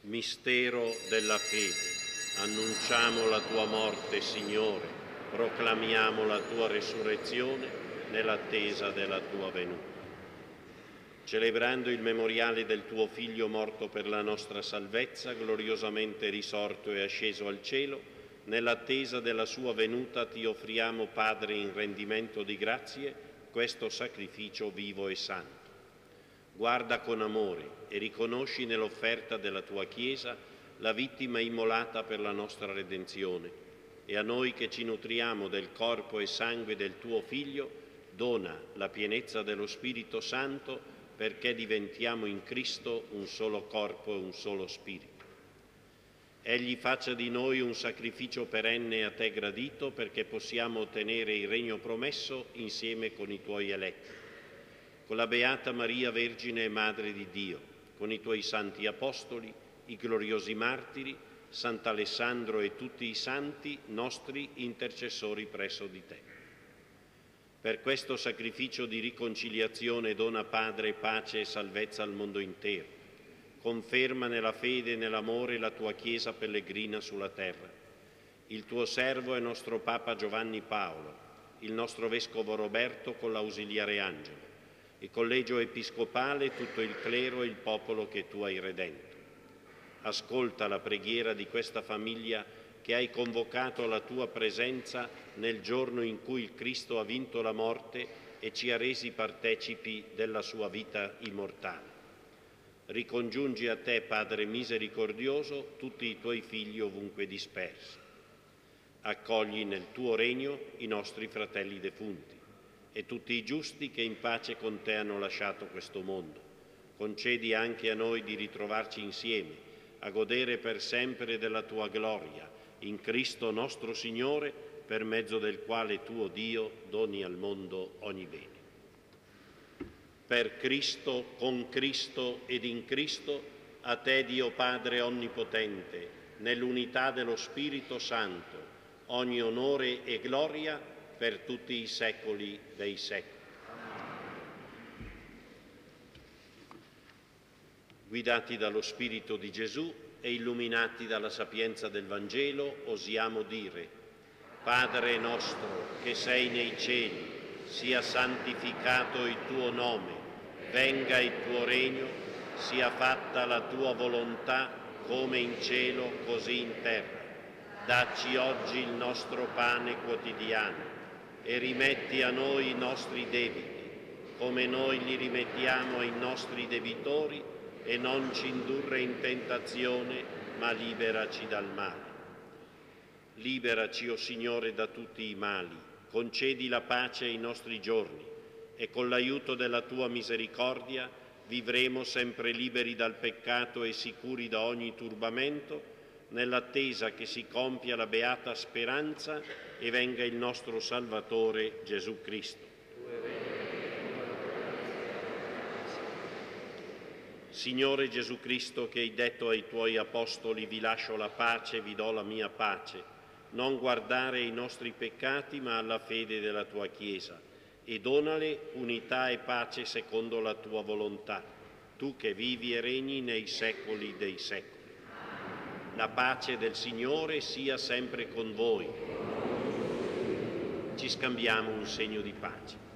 Mistero della fede. Annunciamo la tua morte, Signore, proclamiamo la tua resurrezione nell'attesa della tua venuta. Celebrando il memoriale del tuo Figlio morto per la nostra salvezza, gloriosamente risorto e asceso al cielo, nell'attesa della sua venuta ti offriamo, Padre, in rendimento di grazie, questo sacrificio vivo e santo. Guarda con amore e riconosci nell'offerta della tua Chiesa la vittima immolata per la nostra redenzione, e a noi che ci nutriamo del corpo e sangue del tuo Figlio dona la pienezza dello Spirito Santo, perché diventiamo in Cristo un solo corpo e un solo spirito. Egli faccia di noi un sacrificio perenne a te gradito, perché possiamo ottenere il regno promesso insieme con i tuoi eletti. Con la Beata Maria, Vergine e Madre di Dio, con i tuoi santi apostoli, i gloriosi martiri, Sant'Alessandro e tutti i santi nostri intercessori presso di te. Per questo sacrificio di riconciliazione dona, Padre, pace e salvezza al mondo intero. Conferma nella fede e nell'amore la tua Chiesa pellegrina sulla terra. Il tuo servo è nostro Papa Giovanni Paolo, il nostro Vescovo Roberto con l'ausiliare Angelo, il collegio episcopale, tutto il clero e il popolo che tu hai redento. Ascolta la preghiera di questa famiglia che hai convocato alla tua presenza nel giorno in cui il Cristo ha vinto la morte e ci ha resi partecipi della sua vita immortale. Ricongiungi a te, Padre misericordioso, tutti i tuoi figli ovunque dispersi. Accogli nel tuo regno i nostri fratelli defunti e tutti i giusti che in pace con te hanno lasciato questo mondo. Concedi anche a noi di ritrovarci insieme, a godere per sempre della tua gloria, in Cristo nostro Signore, per mezzo del quale tuo Dio doni al mondo ogni bene. Per Cristo, con Cristo ed in Cristo, a te Dio Padre Onnipotente, nell'unità dello Spirito Santo, ogni onore e gloria per tutti i secoli dei secoli. Guidati dallo Spirito di Gesù e illuminati dalla sapienza del Vangelo, osiamo dire: Padre nostro che sei nei cieli, sia santificato il tuo nome, venga il tuo regno, sia fatta la tua volontà come in cielo così in terra. Dacci oggi il nostro pane quotidiano e rimetti a noi i nostri debiti, come noi li rimettiamo ai nostri debitori, e non ci indurre in tentazione, ma liberaci dal male. Liberaci, o Signore, da tutti i mali, concedi la pace ai nostri giorni e con l'aiuto della tua misericordia vivremo sempre liberi dal peccato e sicuri da ogni turbamento, nell'attesa che si compia la beata speranza e venga il nostro Salvatore Gesù Cristo. Signore Gesù Cristo, che hai detto ai tuoi apostoli: vi lascio la pace, vi do la mia pace, non guardare ai nostri peccati ma alla fede della tua Chiesa, e donale unità e pace secondo la tua volontà, tu che vivi e regni nei secoli dei secoli. La pace del Signore sia sempre con voi. Ci scambiamo un segno di pace.